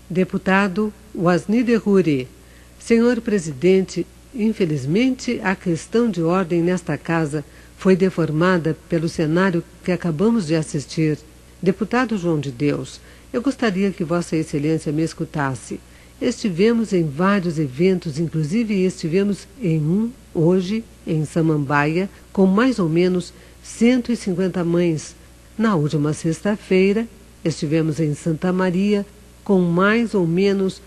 Deputado Wasni Derruri. Senhor presidente, infelizmente a questão de ordem nesta casa foi deformada pelo cenário que acabamos de assistir. Deputado João de Deus, eu gostaria que Vossa Excelência me escutasse. Estivemos em vários eventos, inclusive estivemos em um, hoje, em Samambaia, com mais ou menos 150 mães. Na última sexta-feira, estivemos em Santa Maria, com mais ou menos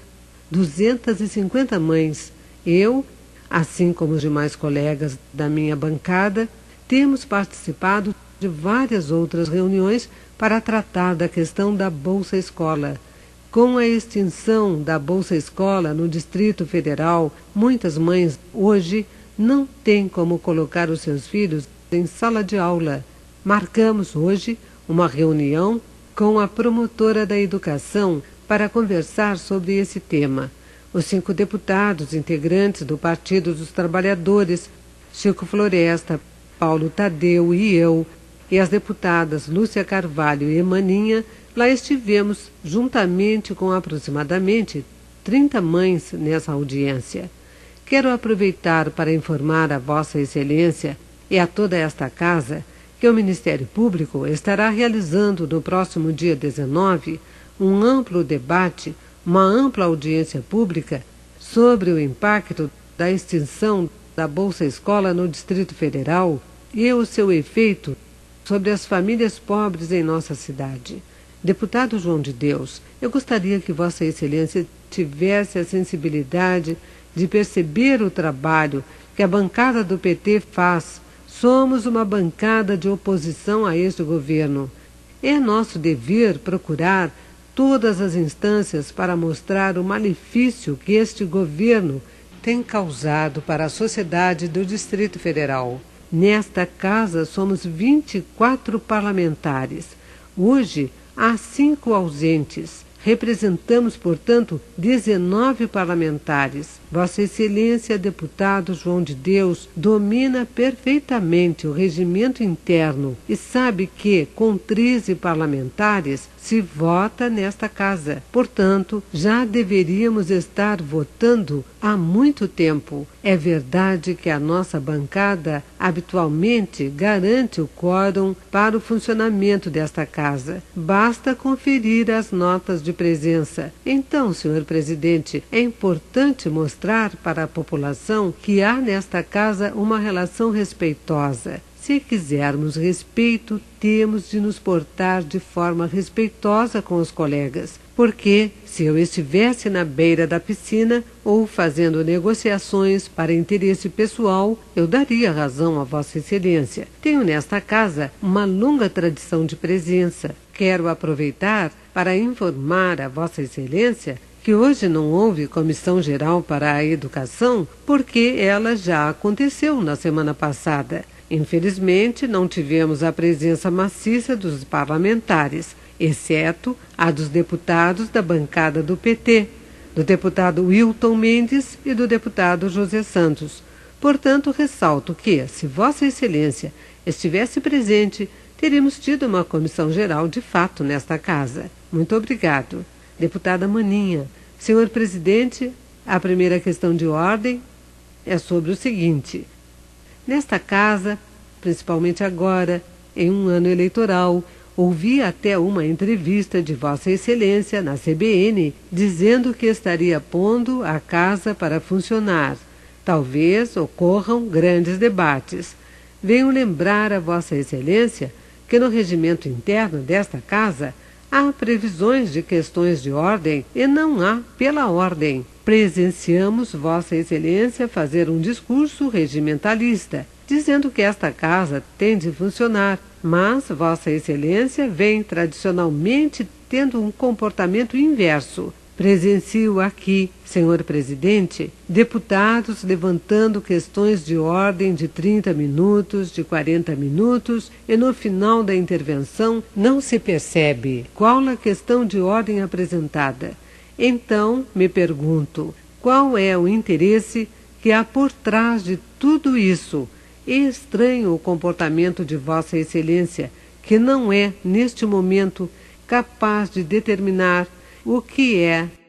250 mães. Eu, assim como os demais colegas da minha bancada, temos participado de várias outras reuniões para tratar da questão da Bolsa Escola. Com a extinção da Bolsa Escola no Distrito Federal, muitas mães hoje não têm como colocar os seus filhos em sala de aula. Marcamos hoje uma reunião com a promotora da educação para conversar sobre esse tema. Os 5 deputados integrantes do Partido dos Trabalhadores, Chico Floresta, Paulo Tadeu e eu, e as deputadas Lúcia Carvalho e Maninha, lá estivemos juntamente com aproximadamente 30 mães nessa audiência. Quero aproveitar para informar a Vossa Excelência e a toda esta casa que o Ministério Público estará realizando no próximo dia 19 um amplo debate, uma ampla audiência pública sobre o impacto da extinção da Bolsa Escola no Distrito Federal e o seu efeito sobre as famílias pobres em nossa cidade. Deputado João de Deus, eu gostaria que Vossa Excelência tivesse a sensibilidade de perceber o trabalho que a bancada do PT faz. Somos uma bancada de oposição a este governo. É nosso dever procurar todas as instâncias para mostrar o malefício que este governo tem causado para a sociedade do Distrito Federal. Nesta casa somos 24 parlamentares. Hoje há 5 ausentes. Representamos, portanto, 19 parlamentares. Vossa Excelência, deputado João de Deus, domina perfeitamente o regimento interno e sabe que, com 13 parlamentares, se vota nesta casa. Portanto, já deveríamos estar votando há muito tempo. É verdade que a nossa bancada habitualmente garante o quórum para o funcionamento desta casa. Basta conferir as notas de presença. Então, senhor presidente, é importante mostrar para a população que há nesta casa uma relação respeitosa. Se quisermos respeito, temos de nos portar de forma respeitosa com os colegas, porque se eu estivesse na beira da piscina ou fazendo negociações para interesse pessoal, eu daria razão a Vossa Excelência. Tenho nesta casa uma longa tradição de presença. Quero aproveitar para informar a Vossa Excelência que hoje não houve Comissão Geral para a Educação, porque ela já aconteceu na semana passada. Infelizmente, não tivemos a presença maciça dos parlamentares, exceto a dos deputados da bancada do PT, do deputado Wilton Mendes e do deputado José Santos. Portanto, ressalto que, se Vossa Excelência estivesse presente, teríamos tido uma comissão geral de fato nesta casa. Muito obrigado. Deputada Maninha, senhor presidente, a primeira questão de ordem é sobre o seguinte. Nesta casa, principalmente agora, em um ano eleitoral, ouvi até uma entrevista de Vossa Excelência na CBN dizendo que estaria pondo a casa para funcionar. Talvez ocorram grandes debates. Venho lembrar a Vossa Excelência que no regimento interno desta casa há previsões de questões de ordem e não há pela ordem. Presenciamos Vossa Excelência fazer um discurso regimentalista, dizendo que esta casa tem de funcionar, mas Vossa Excelência vem tradicionalmente tendo um comportamento inverso. Presencio aqui, senhor presidente, deputados levantando questões de ordem de 30 minutos, de 40 minutos, e no final da intervenção não se percebe qual a questão de ordem apresentada. Então, me pergunto, qual é o interesse que há por trás de tudo isso? Estranho o comportamento de Vossa Excelência, que não é, neste momento, capaz de determinar o que é